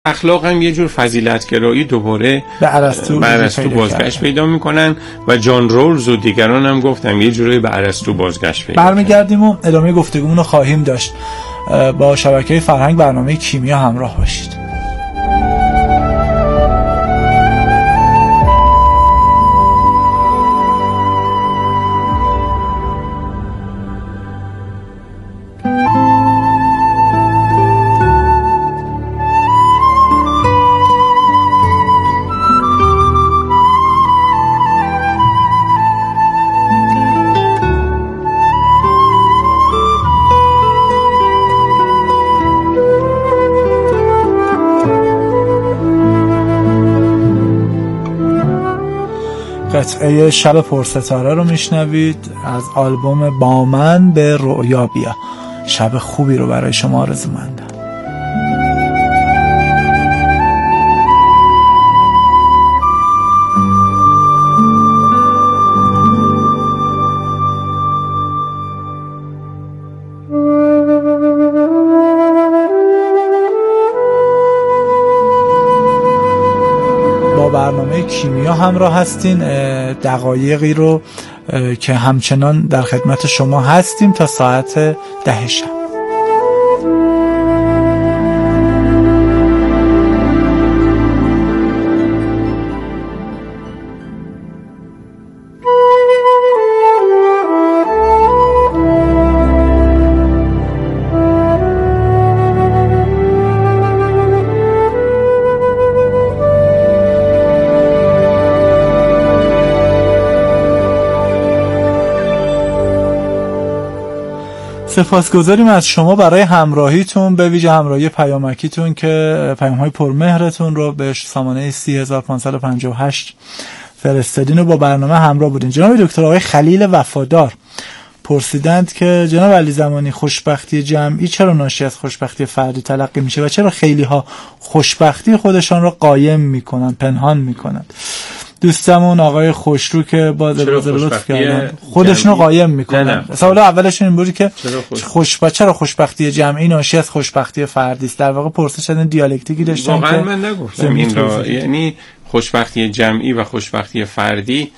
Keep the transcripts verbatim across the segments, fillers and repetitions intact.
اخلاق هم یه جور فضیلت‌گرایی دوباره به ارسطو به ارسطو بازگشت پیدا میکنن و جان رولز و دیگران هم گفتم یه جوری به ارسطو بازگشت پیدا. برمیگردیم و ادامه گفتگومون رو خواهیم داشت. با شبکه فرهنگ برنامه کیمیا همراه باشید. قطعه شب پرستاره رو میشنوید از آلبوم با من به رؤیا بیا. شب خوبی رو برای شما آرزومندم. برنامه کیمیا همراه هستین. دقایقی رو که همچنان در خدمت شما هستیم تا ساعت ده شب. سپاسگزاریم از شما برای همراهیتون، به ویژه همراهی پیامکیتون که پیام‌های پرمهرتون رو به سامانه سی هزار و پانصد و پنجاه و هشت فرستادین و با برنامه همراه بودین. جناب دکتر آقای خلیل وفادار پرسیدند که جناب علی زمانی خوشبختی جمعی چرا ناشی از خوشبختی فردی تلقی میشه و چرا خیلی ها خوشبختی خودشان را قایم میکنن، پنهان میکنن؟ دوستمون آقای خوشرو که با لطف کردن خودشونو قایم میکنن. سوال اولشون این بود که خوشبختی چرا خوشبختی جمعی ناشی از خوشبختی فردی است؟ در واقع پرسش این دیالکتیکی داشتن. واقعا من نگفتم این را، یعنی خوشبختی جمعی و خوشبختی فردی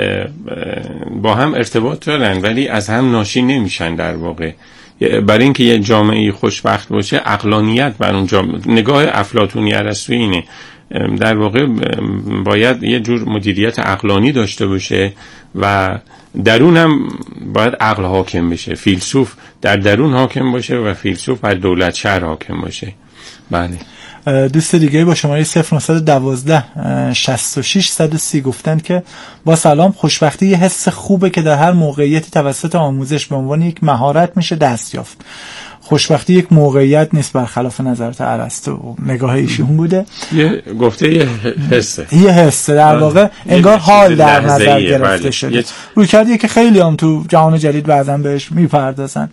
با هم ارتباط دارن ولی از هم ناشی نمیشن. در واقع برای اینکه یه جامعه خوشبخت باشه عقلانیت بر اون جامعه، نگاه افلاطونی ارسطویی اینه، در واقع باید یه جور مدیریت عقلانی داشته باشه و درون هم باید عقل حاکم بشه، فیلسوف در درون حاکم باشه و فیلسوف بر دولت شهر حاکم باشه. بله. دوست دیگه با شماره صفر نه یک دو شصت و شش صد و سی گفتن که با سلام، خوشبختی یه حس خوبه که در هر موقعیتی توسط آموزش به عنوان یک مهارت میشه دست یافت. خوشبختی یک موقعیت نیست، برخلاف نظرات ارسطو. نگاه ایشون بوده. یه گفته یه حسه. یه حسه در واقع انگار حال در نظر گرفته شده. روی کردیه که خیلی هم تو جهان جدید بعضن بهش میپردازن.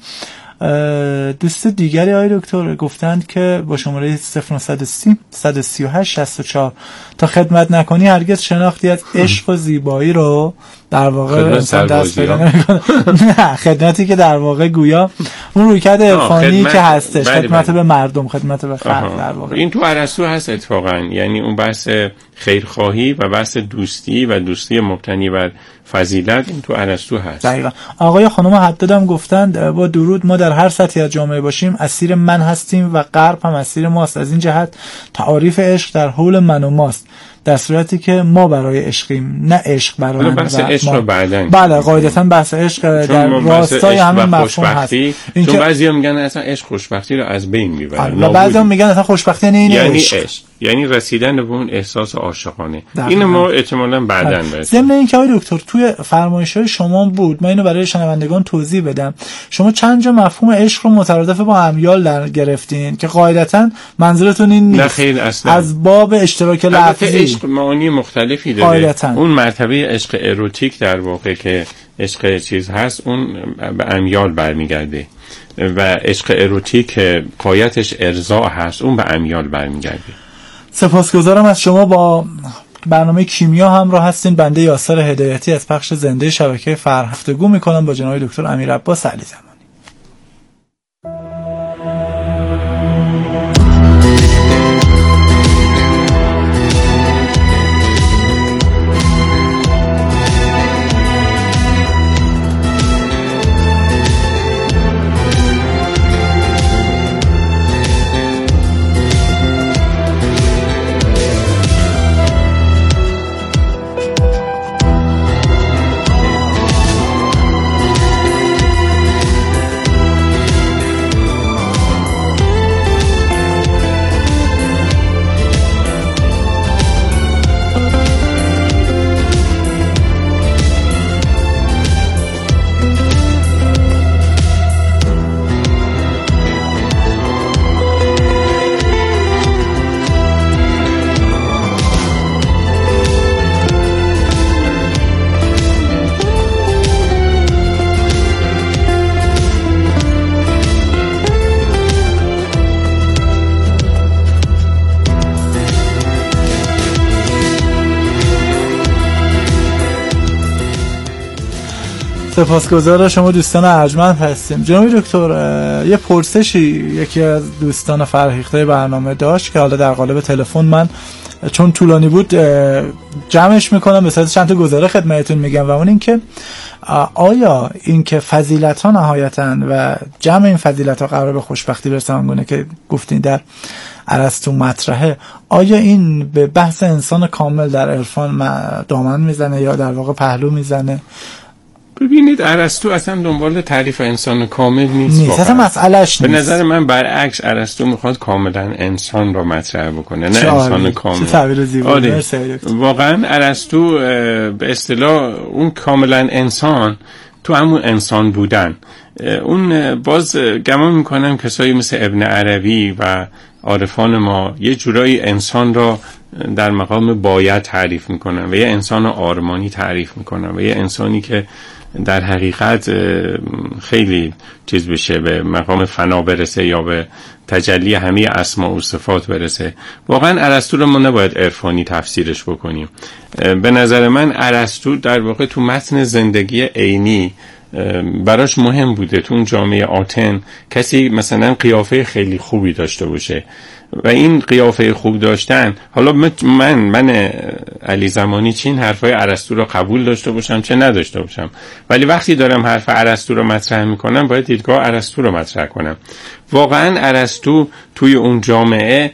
دوست دیگری آقای دکتر گفتند که با شماره صفر نه یک صفر صد و سی و هشت شصت و چهار تا خدمت نکنی هرگز شناختی از عشق و زیبایی رو در واقع انسان دست پیدا نمیکنه. نه، خدمتی که در واقع گویا اون رویکرد عرفانی که هستش، بله خدمت بله. به مردم، خدمت به خلق در واقع. این تو ارسطو هست اتفاقا، یعنی اون بحث خیرخواهی و بحث دوستی و دوستی مبتنی بر فضیلت این تو ارسطو هست. دقیقاً. آقای خانم حداد هم گفتند با درود ما در هر سطحی از جامعه باشیم اسیر من هستیم و غرب هم اسیر ماست. از این جهت تعاریف عشق در حول من و ماست، در صورتی که ما برای عشقیم، نه عشق برای من. بحث عشق رو بعدن. بله قاعدتاً بحث عشق در راستای همین مفهوم هست. چون که... بعضیا میگن اصلا عشق خوشبختی رو از بین میبره. و بعضیا میگن اصلا خوشبختی یعنی یعنی عشق. عشق یعنی رسیدن به اون احساس عاشقانه. این ما احتمالاً بعداً برسیم. ضمن اینکه آقای دکتر توی فرمایش‌های شما بود، من اینو برای شنوندگان توضیح بدم. شما چند جا مفهوم عشق رو مترادف با امیال در گرفتین که قاعدتاً منظورتون این نیست. نه خیر اصلا. از باب اشتراک لفظی. عشق معانی مختلفی داره. قاعدتاً. اون مرتبه عشق اروتیک در واقع که عشق چیز هست اون به امیال برمیگرده و عشق اروتیک قایتش ارضاء هست اون به امیال برمیگرده. سپاسگزارم از شما. با برنامه کیمیا همراه هستین. بنده یاسر هدایتی از پخش زنده شبکه فرهنگ گفتگو میکنم با جناب دکتر امیر عباس علی زمانی. سپاسگزار شما دوستان ارجمند هستیم. جناب دکتر، یه پرسشی یکی از دوستان فرهیخته برنامه داشت که حالا در قالب تلفن من چون طولانی بود جمعش میکنم به صورت چند تا گزاره خدمتتون میگم، و اون این که آیا این که فضیلت ها نهایتاً و جمع این فضیلت ها قرار به خوشبختی برسه آنگونه که گفتین در ارسطو مطرحه، آیا این به بحث انسان کامل در عرفان دامن میزنه یا در واقع پهلو میزنه؟ ببینید ارسطو اصلا دنبال تعریف انسان کامل نیست، نیست اصلا مسئلهش نیست. به نظر من برعکس ارسطو میخواد کاملا انسان رو مطرح بکنه، نه انسان کامل. چه تعبیر زیبایی. آره. واقعا ارسطو به اصطلاح اون کاملا انسان تو همون انسان بودن، اون باز گمان میکنم کسایی مثل ابن عربی و عارفان ما یه جورایی انسان را در مقام باید تعریف میکنن و یه انسان آرمانی تعریف میکنن و یه انسانی که در حقیقت خیلی چیز بشه، به مقام فنا برسه یا به تجلی همه اسما و صفات برسه. واقعا ارسطو رو ما نباید عرفانی تفسیرش بکنیم. به نظر من ارسطو در واقع تو متن زندگی عینی براش مهم بوده تو اون جامعه آتن کسی مثلا قیافه خیلی خوبی داشته باشه و این قیافه خوب داشتن، حالا من من علی زمانی چه این حرفای ارسطو رو قبول داشته باشم چه نداشته باشم، ولی وقتی دارم حرف ارسطو رو مطرح میکنم باید دیدگاه ارسطو رو مطرح کنم. واقعا ارسطو توی اون جامعه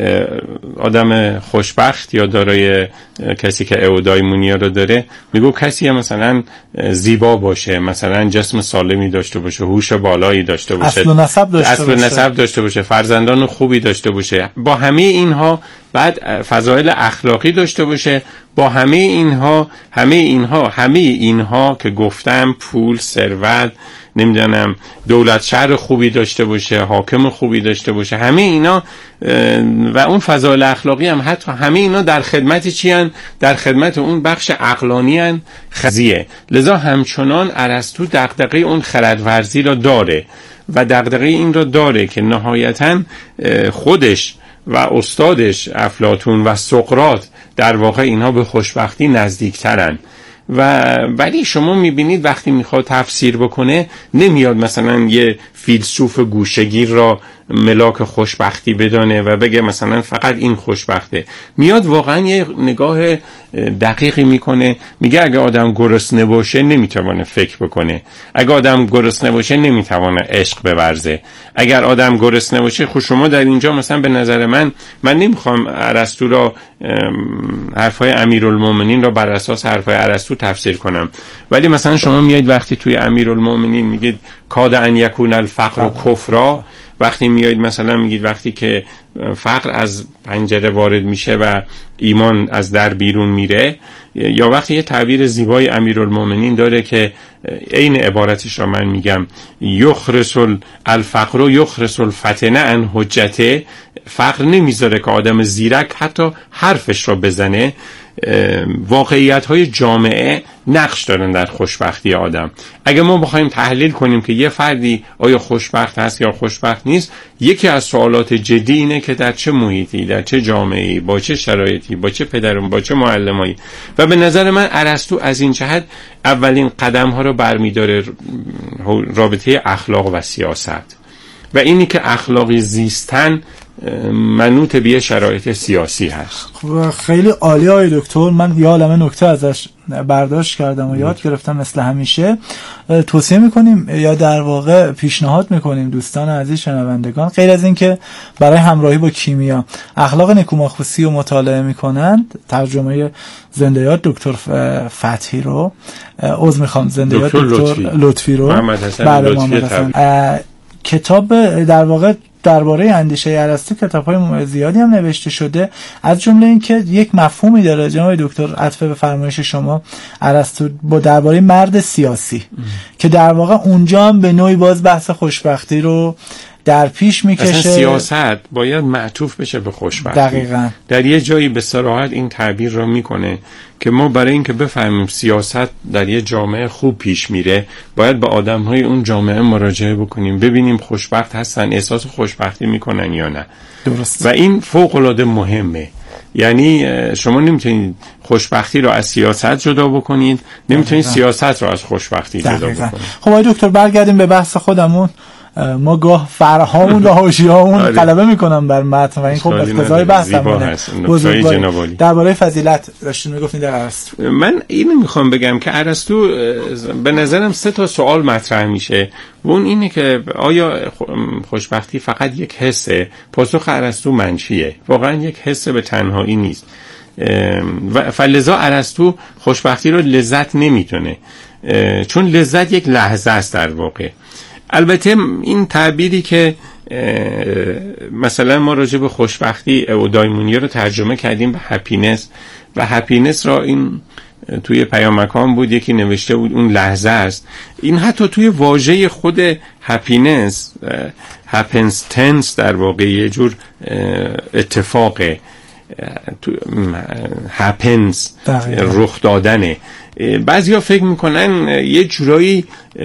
آدم خوشبخت یا دارای کسی که اودایمونیا رو داره میگو کسی مثلا زیبا باشه، مثلا جسم سالمی داشته باشه، هوش بالایی داشته باشه، اصل و نسب داشته اصل و باشه نسب داشته باشه، فرزندان خوبی داشته باشه، با همه اینها بعد فضایل اخلاقی داشته باشه، با همه اینها همه اینها همه اینها که گفتم، پول، ثروت، نمیدونم دولت شهر خوبی داشته باشه، حاکم خوبی داشته باشه، همه اینا و اون فضایل اخلاقی هم حتی همه اینا در خدمت چی هن؟ در خدمت اون بخش عقلانی هن خزیه. لذا همچنان ارسطو دغدغه اون خردورزی را داره و دغدغه این را داره که نهایتاً خودش و استادش افلاطون و سقراط در واقع اینها به خوشبختی نزدیکترن و ولی شما میبینید وقتی میخواد تفسیر بکنه نمیاد مثلا یه فیلسوف گوشه‌گیر را ملاک خوشبختی بدانه و بگه مثلا فقط این خوشبخته، میاد واقعا یه نگاه دقیقی میکنه، میگه اگه آدم گرسنه باشه نمیتونه فکر بکنه، اگه آدم گرسنه باشه نمیتونه عشق بورزه، اگر آدم گرسنه باشه خود شما در اینجا مثلا به نظر من من نمیخوام ارسطو را حرفای امیرالمومنین را بر اساس حرفای ارسطو تفسیر کنم، ولی مثلا شما میایید وقتی توی امیرالمومنین میگید کاد ان یکون الفقر و کفرا، وقتی میایید مثلا میگید وقتی که فقر از پنجره وارد میشه و ایمان از در بیرون میره، یا وقتی یه تعبیر زیبای امیرالمومنین داره که عین عبارتش را من میگم، یخرس الفقر و یخرس الفتنه عن حجته، فقر نمیذاره که آدم زیرک حتی حرفش را بزنه. واقعیت های جامعه نقش دارن در خوشبختی آدم. اگه ما بخوایم تحلیل کنیم که یه فردی آیا خوشبخت هست یا خوشبخت نیست، یکی از سوالات جدی اینه که در چه محیطی، در چه جامعه‌ای، با چه شرایطی، با چه پدرم، با چه معلمایی. و به نظر من ارسطو از این جهت اولین قدم ها رو برمی‌داره رابطه اخلاق و سیاست و اینی که اخلاقی زیستن منوط به شرایط سیاسی هست. خب خیلی عالی آقای دکتر، من یه عالمه نکته ازش برداشت کردم و یاد گرفتم. مثل همیشه توصیه میکنیم یا در واقع پیشنهاد میکنیم دوستان عزیز شنوندگان غیر از این که برای همراهی با کیمیا اخلاق نیکوماخوسی رو مطالعه میکنند، ترجمه زنده یاد دکتر فتحی رو عذر میخوام زنده یاد دکتر لطفی رو محمد حسن لطفی کتاب در واقع درباره اندیشه ارسطو کتاب‌های زیادی هم نوشته شده، از جمله این که یک مفهومی داره جناب دکتر عطف به فرمایش شما ارسطو با درباره مرد سیاسی ام. که در واقع اونجا هم به نوعی باز بحث خوشبختی رو در پیش میکشه. اصلا سیاست باید معطوف بشه به خوشبختی. دقیقاً. در یه جایی به صراحت این تعبیر رو میکنه که ما برای اینکه بفهمیم سیاست در یه جامعه خوب پیش میره باید به آدم‌های اون جامعه مراجعه بکنیم، ببینیم خوشبخت هستن، احساس خوشبختی میکنن یا نه. درست. و این فوق‌العاده مهمه. یعنی شما نمیتونید خوشبختی رو از سیاست جدا بکنید، نمیتونید سیاست رو از خوشبختی جدا بکنید. خب آقای دکتر برگردیم به بحث خودمون. ما گاه فرهامون و حاشیه‌هامون غلبه میکنن بر متن و این خب اقتضای بحثمونه. بزرگواری درباره فضیلت داشتین میگفتین در ارسطو. من اینو میخوام بگم که ارسطو به نظرم سه تا سوال مطرح میشه و اون اینه که آیا خوشبختی فقط یک حسه؟ پاسخ ارسطو منفیه. واقعا یک حس به تنهایی نیست. و فلذا ارسطو خوشبختی رو لذت نمیتونه، چون لذت یک لحظه است در واقع. البته این تعبیری که مثلا ما راجع به خوشبختی اودایمونی رو ترجمه کردیم به هپینس و هپینس را این توی پیامکان بود یکی نوشته بود اون لحظه است. این حتی توی واژه خود هپینس، هپنس تنس در واقع یه جور اتفاقه، هپنس رخ دادنه. بعضیا فکر میکنن یه جورایی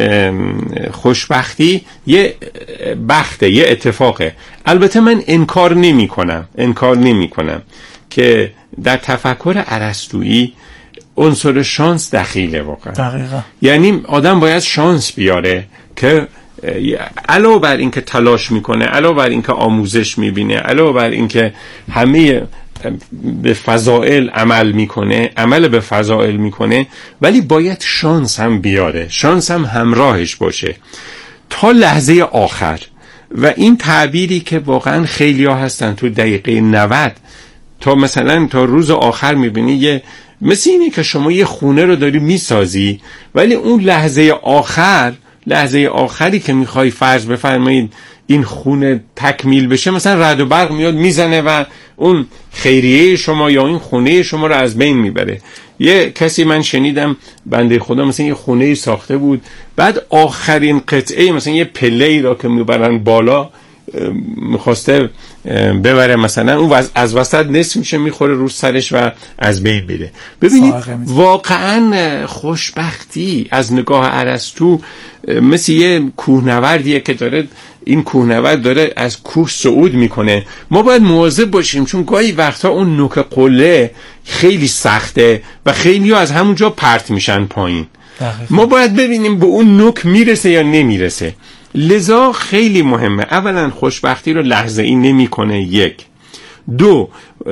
خوشبختی یه بخته، یه اتفاقه. البته من انکار نمی کنم انکار نمی کنم که در تفکر ارسطویی عنصر شانس دخیله واقعا. دقیقا. یعنی آدم باید شانس بیاره که علاوه بر این که تلاش میکنه، علاوه بر این که آموزش میبینه، علاوه بر این که همه به فضائل عمل میکنه، عمل به فضائل میکنه، ولی باید شانس هم بیاره، شانس هم همراهش باشه تا لحظه آخر. و این تعبیری که واقعا خیلی ها هستن تو دقیقه نود تا مثلا تا روز آخر میبینی، یه مثل اینه که شما یه خونه رو داری میسازی ولی اون لحظه آخر، لحظه آخری که میخوای فرض بفرمایید این خونه تکمیل بشه، مثلا رعد و برق میاد میزنه و اون خیریه شما یا این خونه شما رو از بین میبره. یه کسی من شنیدم بنده خدا مثلا یه خونه ساخته بود، بعد آخرین قطعه مثلا یه پله‌ای را که میبرن بالا میخواسته ببره، مثلا اون از وسط نصف میشه میخوره رو سرش و از بین میره. ببینید واقعا خوشبختی از نگاه ارسطو مثل یه کوهنوردیه که داره این کوهنورد داره از کوه صعود میکنه. ما باید مواظب باشیم چون گاهی وقتا اون نوک قله خیلی سخته و خیلی از همونجا پرت میشن پایین. ما باید ببینیم به اون نوک میرسه یا نمیرسه. لذا خیلی مهمه. اولا خوشبختی رو لحظه ای نمی کنه، یک. دو،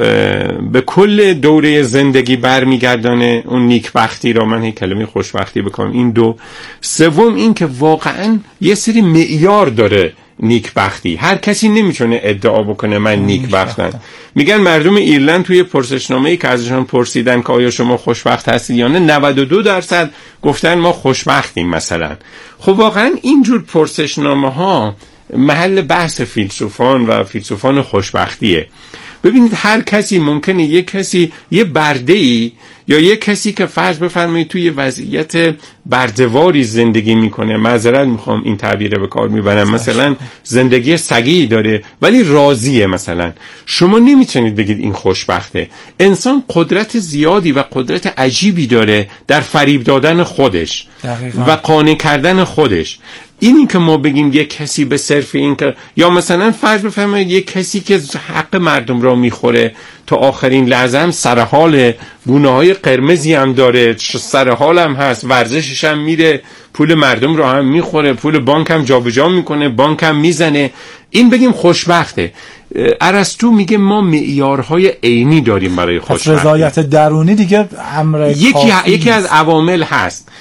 به کل دوره زندگی برمیگردانه اون نیکبختی رو. من هی کلمه خوشبختی بکنم. این دو. سوم این که واقعا یه سری معیار داره نیکبختی. هر کسی نمیتونه ادعا بکنه من نیکبختم. میگن مردم ایرلند توی پرسشنامه‌ای که ازشون پرسیدن که آیا شما خوشبخت هستید یا نه، نود و دو درصد گفتن ما خوشبختیم مثلا. خب واقعا اینجور پرسشنامه ها محل بحث فیلسوفان و فیلسوفان خوشبختیه. ببینید هر کسی ممکنه یک کسی یه برده‌ای یا یک کسی که فرض بفرمایید توی وضعیت برده‌واری زندگی میکنه، معذرت میخوام این تعبیر به کار میبرم، مثلا زندگی سگی داره ولی راضیه، مثلا شما نمیتونید بگید این خوشبخته. انسان قدرت زیادی و قدرت عجیبی داره در فریب دادن خودش دقیقا. و قانع کردن خودش. اینی که ما بگیم یک کسی به صرف این که یا مثلا فرض بفرمایید یک کسی که حق مردم را میخوره تا آخرین لحظه هم سرحال، گونه‌های قرمزی هم داره، سرحال هم هست، ورزشش هم میره، پول مردم را هم میخوره، پول بانک هم جابجا میکنه، بانک هم میزنه، این بگیم خوشبخته. ارسطو میگه ما معیارهای عینی داریم برای خوشبختی. رضایت درونی دیگه امر یکی یکی از عوامل هست،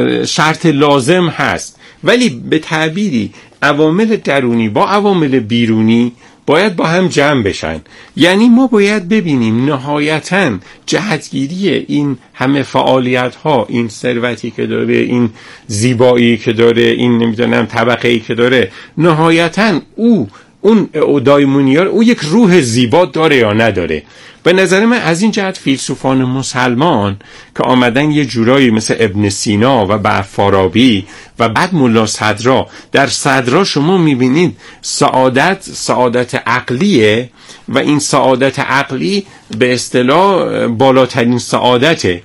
شرط لازم هست، ولی به تعبیری عوامل درونی با عوامل بیرونی باید با هم جمع بشن. یعنی ما باید ببینیم نهایتاً جهتگیری این همه فعالیت ها، این ثروتی که داره، این زیبایی که داره، این نمیدونم طبقه‌ای که داره، نهایتاً او اون اودایمونیار او یک روح زیبا داره یا نداره. به نظر من از این جهت فیلسوفان مسلمان که آمدن یه جورایی مثل ابن سینا و بعد فارابی و بعد ملا صدرا، در صدرا شما میبینید سعادت سعادت عقلیه و این سعادت عقلی به اصطلاح بالاترین سعادته.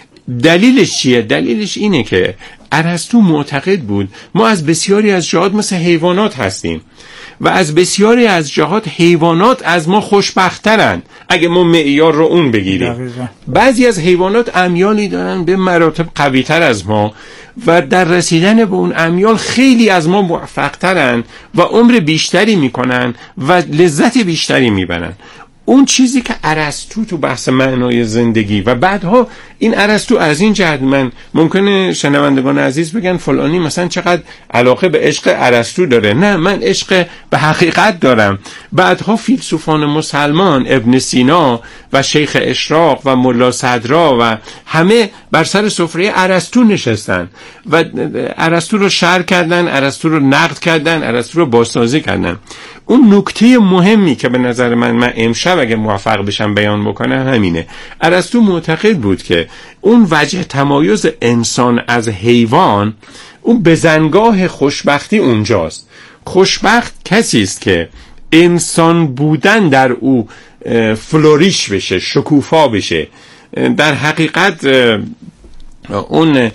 دلیلش چیه؟ دلیلش اینه که ارسطو معتقد بود ما از بسیاری از جهات مثل حیوانات هستیم. و از بسیاری از جهات حیوانات از ما خوشبخت‌ترن اگه ما معیار رو اون بگیریم. دقیقا. بعضی از حیوانات امیالی دارن به مراتب قوی‌تر از ما و در رسیدن به اون امیال خیلی از ما موفق‌ترن و عمر بیشتری میکنن و لذت بیشتری میبرن. اون چیزی که ارسطو تو بحث معنای زندگی و بعدها این ارسطو از این جهت، من ممکنه شنوندگان عزیز بگن فلانی مثلا چقدر علاقه به عشق ارسطو داره. نه، من عشق به حقیقت دارم. بعدها فیلسوفان مسلمان، ابن سینا و شیخ اشراق و ملا صدرا و همه بر سر سفره ارسطو نشستن و ارسطو رو شرح کردن، ارسطو رو نقد کردن، ارسطو رو بازسازی کردن. اون نکته مهمی که به نظر من من امشب اگه موفق بشم بیان بکنم همینه. ارسطو معتقد بود که اون وجه تمایز انسان از حیوان، اون بزنگاه خوشبختی اونجاست. خوشبخت کسی است که انسان بودن در او فلوریش بشه، شکوفا بشه. در حقیقت اون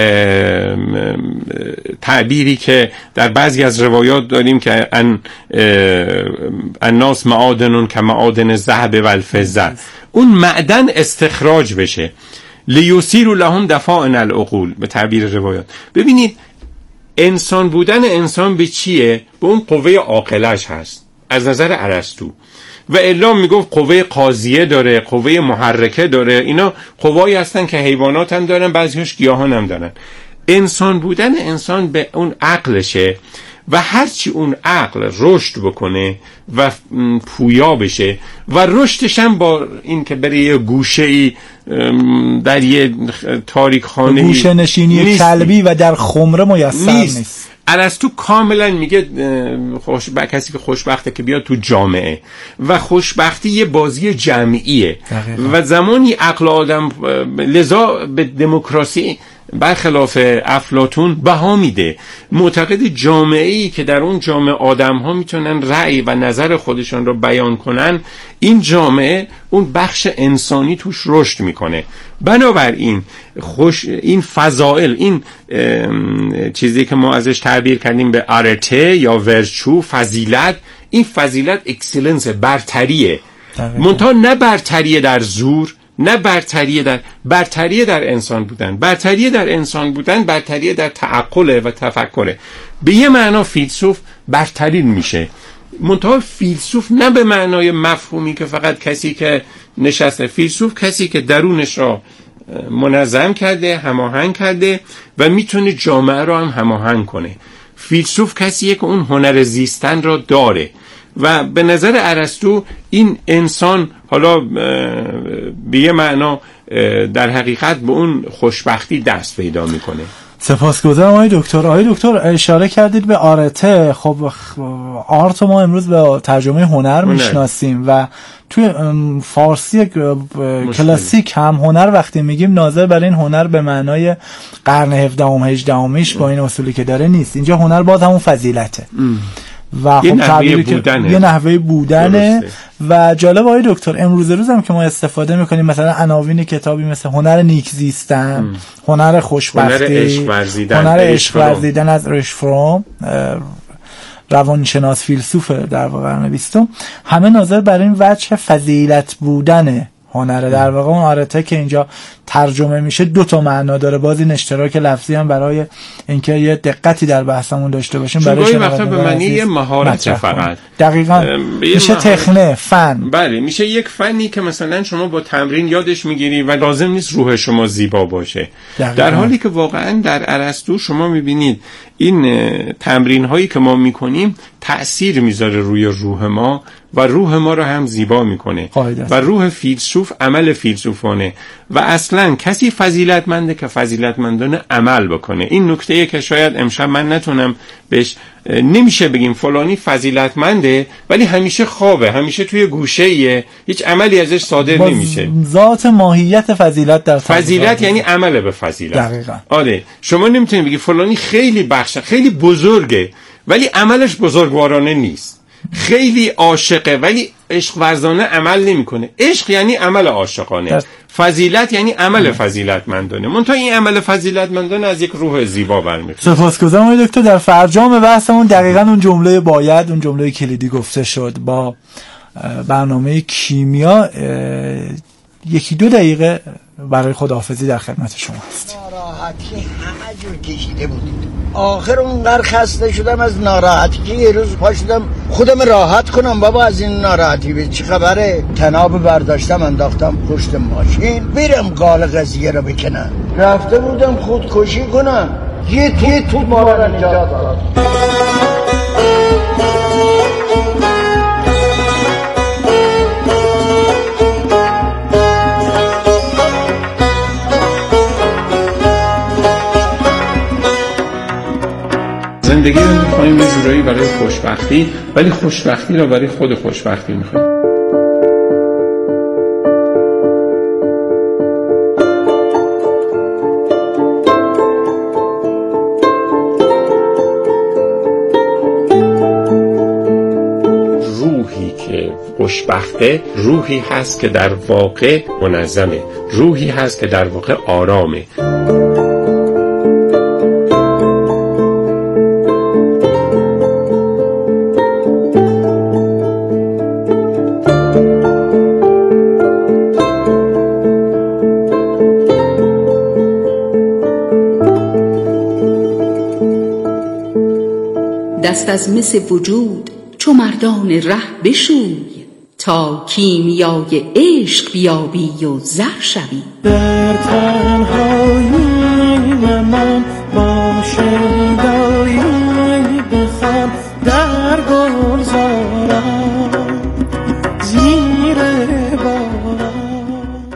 تعبیری که در بعضی از روایات داریم که ان الناس معادن که معادن الذهب و الفضه، اون معدن استخراج بشه. لیسیر لهم دفاعن العقول به تعبیر روایات. ببینید انسان بودن انسان به چیه؟ به اون قوه عاقلش هست از نظر ارسطو. و الا میگفت قوه قاضیه داره، قوه محرکه داره. اینا قوایی هستن که حیوانات هم دارن، بعضیش گیاهان هم دارن. انسان بودن انسان به اون عقلشه و هرچی اون عقل رشد بکنه و پویا بشه و رشدش هم با این که بره یه گوشه‌ای در یه تاریک خانه‌ای، گوشه نشینی کلبی و در خمره میسر نیست, نیست. ارسطو کاملا میگه خوش با کسی که خوشبخته که بیاد تو جامعه و خوشبختی یه بازی جمعیه. دقیقا. و زمانی عقل آدم لذا به دموکراسی برخلاف افلاطون بها میده. معتقد جامعه‌ای که در اون جامعه آدم‌ها میتونن رأی و نظر خودشون رو بیان کنن، این جامعه اون بخش انسانی توش رشد میکنه. بنابراین خوش این فضائل، این چیزی که ما ازش تعبیر کردیم به آرته یا ورچو، فضیلت، این فضیلت اکسلنس، برتریه. منتها نه برتریه در زور، نه برتریه در برتریه در انسان بودن. برتریه در انسان بودن برتریه در تعقل و تفکره. به یه معنا فیلسوف برترین میشه. منتها فیلسوف نه به معنای مفهومی که فقط کسی که نشسته. فیلسوف کسی که درونش را منظم کرده، هماهنگ کرده و میتونه جامعه را هم هماهنگ کنه. فیلسوف کسیه که اون هنر زیستن را داره. و به نظر ارسطو این انسان حالا به یه معنا در حقیقت به اون خوشبختی دست پیدا میکنه. سپاسگزارم آقای دکتر. آقای دکتر اشاره کردید به آرته. خب آرت ما امروز به ترجمه هنر میشناسیم و توی فارسی کلاسیک هم هنر وقتی میگیم ناظر بر این هنر به معنای قرن هفدهم هجدهمیش با این اصولی که داره نیست. اینجا هنر باز همون فضیلته ام. و خب تعبیری که یه نحوه بودنه. و جالب آقای دکتر امروز روز هم که ما استفاده میکنیم مثلا عناوین کتابی مثل هنر نیک زیستن، هنر خوشبختی، هنر عشق ورزیدن، هنر عشق ورزیدن از ریش فروم، روانشناس فیلسوف در قرن بیستم، همه ناظر بر این وجه فضیلت بودنه هنره. در واقع اون آرته که اینجا ترجمه میشه دو تا معنا داره. باز این اشتراک لفظی هم برای اینکه یه دقتی در بحثمون داشته باشیم برای شما وقتا به معنی یه مهارت فقط. دقیقاً میشه تکنه، فن. بله، میشه یک فنی که مثلا شما با تمرین یادش میگیری و لازم نیست روح شما زیبا باشه. دقیقاً. در حالی که واقعاً در ارسطو شما میبینید این تمرین هایی که ما میکنیم تأثیر میذاره روی روح ما و روح ما رو هم زیبا میکنه. و روح فیلسوف عمل فیلسوفانه و اصلا کسی فضیلتمنده که فضیلتمندانه عمل بکنه. این نکته که شاید امشب من نتونم بهش، نمیشه بگیم فلانی فضیلتمنده ولی همیشه خوابه، همیشه توی گوشه‌ایه، هیچ عملی ازش صادر نمیشه. ذات ماهیت فضیلت در فضیلت یعنی عمل به فضیلت. دقیقاً. آره، شما نمیتونید بگی فلانی خیلی بخشه، خیلی بزرگه ولی عملش بزرگوارانه نیست. خیلی عاشقه ولی عشق ورزانه عمل نمیکنه. عشق یعنی عمل عاشقانه، فضیلت یعنی عمل فضیلتمندانه. منتها این عمل فضیلتمندانه از یک روح زیبا برمیاد. سپاسگزارم آقای دکتر. در فرجام بحثمون دقیقاً اون جمله باید، اون جمله کلیدی گفته شد. با برنامه کیمیا یکی دو دقیقه برای خداحافظی در خدمت شما هست. ناراحتی همه جور کشیده بودید، آخر اونقدر خسته شدم از ناراحتی که یه روز پا شدم خودم راحت کنم. بابا از این ناراحتی به چه خبره؟ تناب برداشتم انداختم پشت ماشین بیرم قال قضیه رو بکنم. رفته بودم خودکشی کنم، یه یه توپ ما رو نجات داد. زندگی رو می‌خوایم یه جورایی برای خوشبختی، ولی خوشبختی رو برای خود خوشبختی می‌خوایم. روحی که خوشبخته روحی هست که در واقع منظمه، روحی هست که در واقع آرامه. دست از مس وجود چو مردان ره بشوی، تا کیمیای عشق بیابی و زر شوی. در تنهایی من با شیدایی بخوام در گلزارم زیر بارم.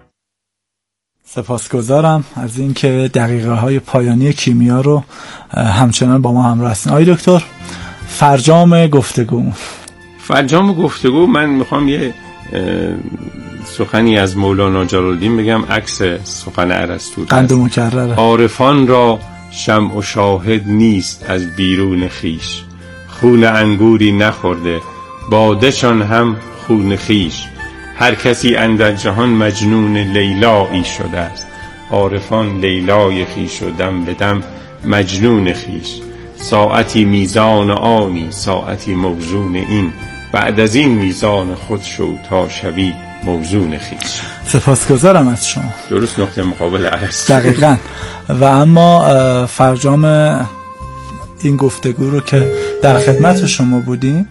سپاسگزارم از اینکه دقیقه های پایانی کیمیا رو همچنان با ما همراه هستین. آقای دکتر، فرجام گفتگو فرجام گفتگو من میخوام یه سخنی از مولانا جلال‌الدین بگم، عکس سخن ارسطو. قند مکرره. عارفان را شمع و شاهد نیست از بیرون خیش، خون انگوری نخورده بادشان هم خون خیش. هر کسی اندر جهان مجنون لیلایی شده است، عارفان لیلای خیش و دم به دم مجنون خیش. ساعتی میزان آنی ساعتی موزون این، بعد از این میزان خود شو تا شوی موزون خیش. سپاسگزارم از شما. درست نقطه مقابل ارسطو. دقیقاً. و اما فرجام این گفتگو رو که در خدمت شما بودیم،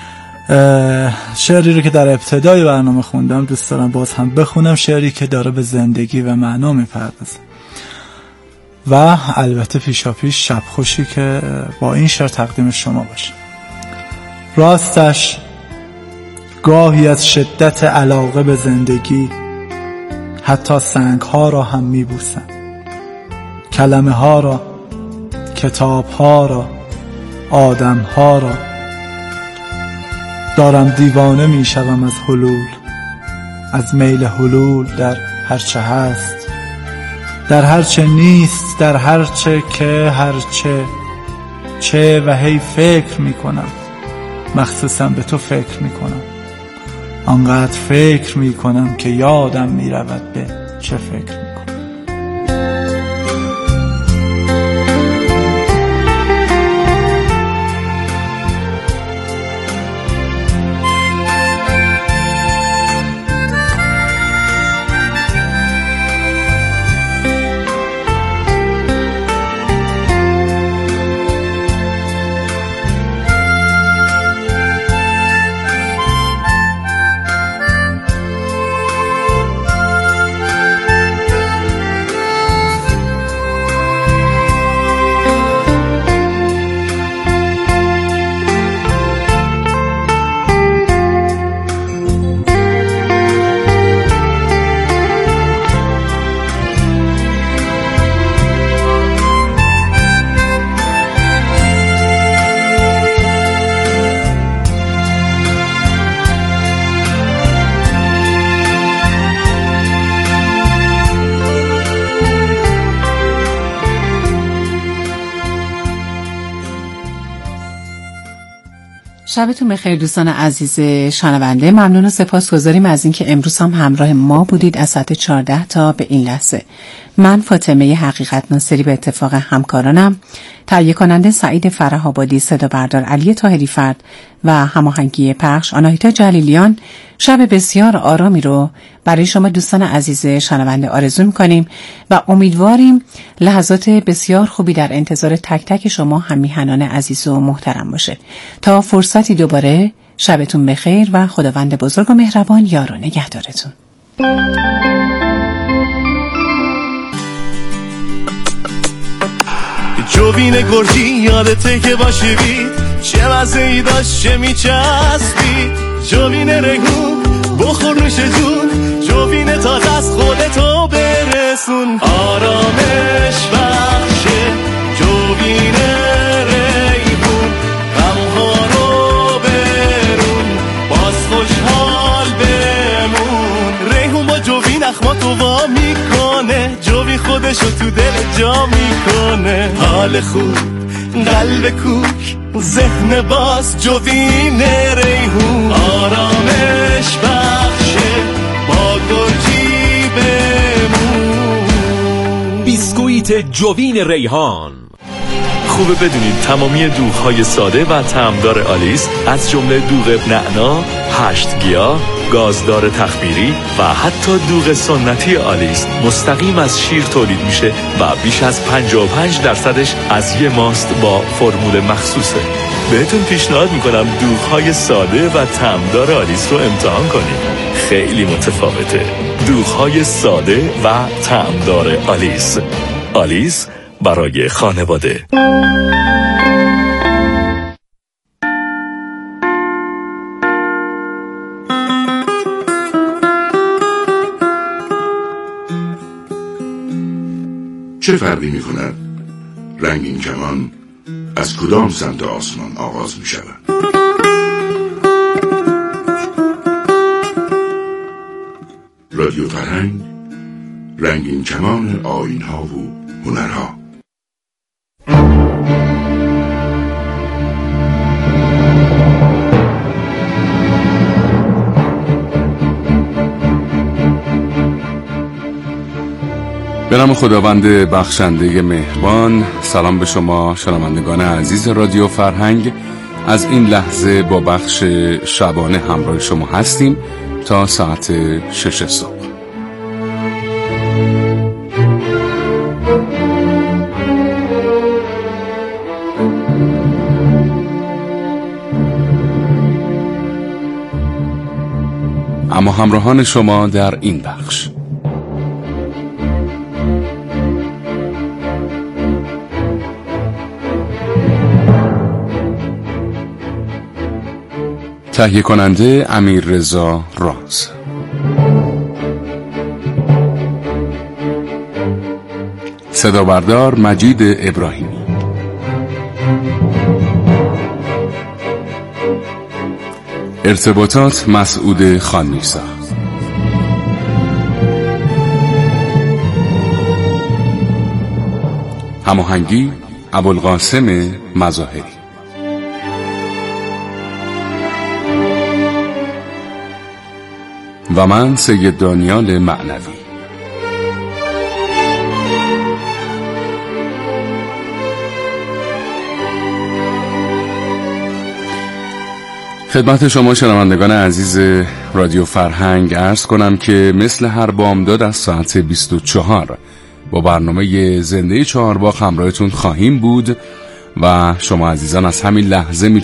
شعری رو که در ابتدای برنامه خوندم دوست دارم باز هم بخونم، شعری که داره به زندگی و معنا میپردازه. و البته پیشا پیش شب خوشی که با این شعر تقدیم شما باشه. راستش گاهی از شدت علاقه به زندگی حتی سنگ ها را هم میبوسم، کلمه ها را، کتاب ها را، آدم ها را. دارم دیوانه میشوم از حلول، از میل حلول در هرچه هست، در هرچه نیست، در هرچه که هرچه چه، و هی فکر میکنم، مخصوصا به تو فکر میکنم، آنقدر فکر میکنم که یادم میرود به چه فکر میکنم. شبتون بخیر دوستان عزیز شنونده. ممنون و سپاسگزاریم از اینکه امروز هم همراه ما بودید از ساعت چهارده تا به این لحظه. من فاطمه حقیقت ناصری به اتفاق همکارانم، تهیه کننده سعید فره‌آبادی، صدا بردار علی طاهری فرد و هماهنگی پخش آناهیتا جلیلیان، شب بسیار آرامی رو برای شما دوستان عزیز شنونده آرزو می‌کنیم و امیدواریم لحظات بسیار خوبی در انتظار تک تک شما هم میهنان عزیز و محترم باشه. تا فرصتی دوباره، شبتون بخیر و خداوند بزرگ و مهربان یار و نگهدارتون. جوین گرجی یادته که باشی بید، چه مزه‌ای داشت چه میچسبید. جوین ریحون بخور نوش جون، جوین تازه از خودتو برسون. آرامش بخشه جوین ریحون، غمها رو برون باز خوشحال بمون. ریحون با جوین اخماتو وا میکنه، جوین خودشو تو دل جا میکنه. حال خوب قلب کوک ذهن باز جوین ریحون. آرامش بخشه با گرجی بمون. بیسکویت جوین ریحان. خوبه بدونید تمامی دوغ‌های ساده و طعمدار آلیس از جمله دوغ نعنا، هشت گیاه، گازدار تخمیری و حتی دوغ سنتی آلیس مستقیم از شیر تولید میشه و بیش از پنجاه و پنج درصدش از یه ماست با فرمول مخصوصه. بهتون پیشنهاد میکنم دوغ‌های ساده و طعمدار آلیس رو امتحان کنید. خیلی متفاوته. دوغ‌های ساده و طعمدار آلیس. آلیس برای خانواده. چه فرقی می کند رنگین کمان از کدام سمت آسمان آغاز می شود؟ رادیو فرهنگ، رنگین کمان آیین ها و هنرها. به نام خداوند بخشنده مهربان، سلام به شما شنوندگان عزیز رادیو فرهنگ. از این لحظه با بخش شبانه همراه شما هستیم تا ساعت شش صبح. اما همراهان شما در این بخش: تهیه کننده امیررضا راز، صدا بردار مجید ابراهیمی، ارتباطات مسعود خانیسا، هماهنگی ابوالقاسم مظاهری. و من سید دانیال معنوی. خدمت شما شنوندگان عزیز رادیو فرهنگ عرض کنم که مثل هر بامداد از ساعت بیست و چهار با برنامه زنده چهارباغ همراهتون خواهیم بود و شما عزیزان از همین لحظه میتونید